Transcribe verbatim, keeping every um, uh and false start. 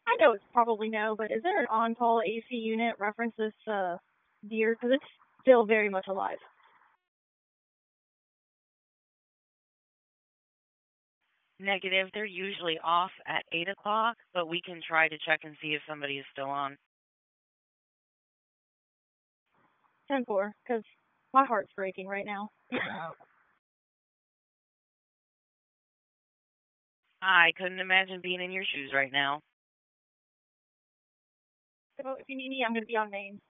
I know it's probably no, but is there an on-call A C unit reference this uh, deer? Because it's still very much alive. Negative. They're usually off at eight o'clock, but we can try to check and see if somebody is still on. ten four, because my heart's breaking right now. I couldn't imagine being in your shoes right now. So if you need me, I'm going to be on main.